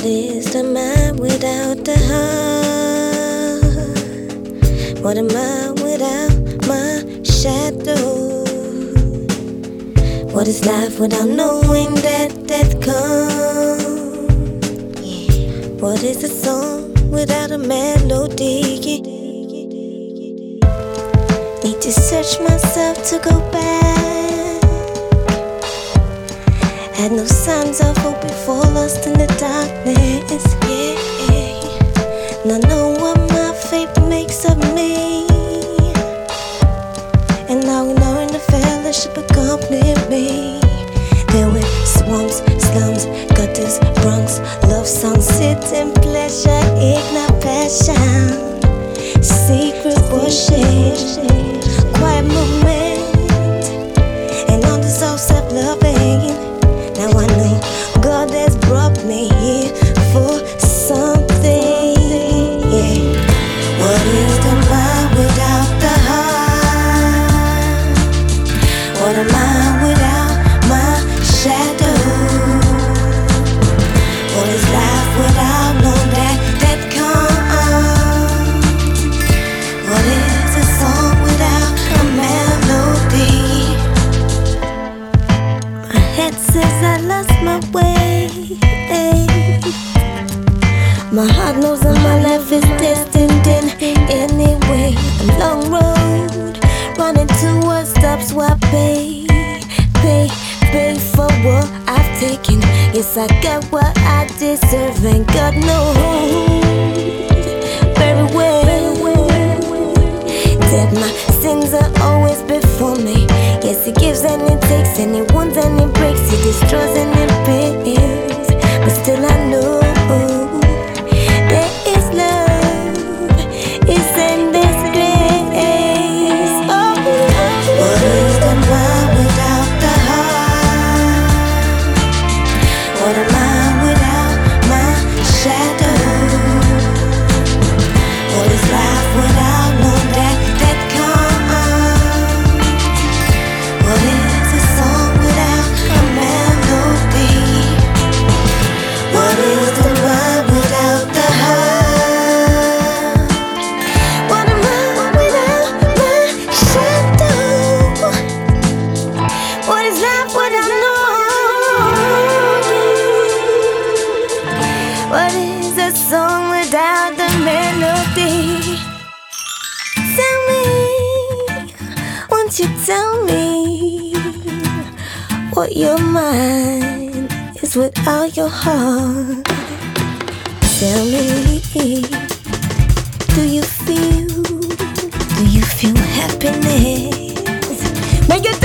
What is the mind without the heart? What am I without my shadow? What is life without knowing that death comes? What is a song without a melody? Need to search myself to go back. Had no signs of hope before, lost in the darkness. Now know what my faith makes of me, and now we know in the fellowship accompany me. There were swamps, slums, gutters, Bronx, love songs, sitting pleasure, ignite passion, secret worship, quiet movement, and all this all self-loving. Now I know God has brought me here for something. What is the mind without the heart? What am I without my shadow? What is life without knowing that comes? What is a song without a melody? My head says I lost my way. My heart knows that my life is destined in anyway. A long road running towards stops where I pay for what I've taken. Yes, I got what I deserve, and God knows very well that my sins are always before me. Yes, He gives and He takes, and He wounds and He breaks, He destroys and He builds. But still I know there is love, is endless grace. Oh, what is the mind without the heart? What am I without my shadow? What is life without knowing that comes? What is a song without a melody? What is the mind without the heart? What am I without my shadow? What is life without knowing? What is a song without the melody? Tell me, won't you tell me what your mind is without your heart? Tell me, do you feel happiness? Make it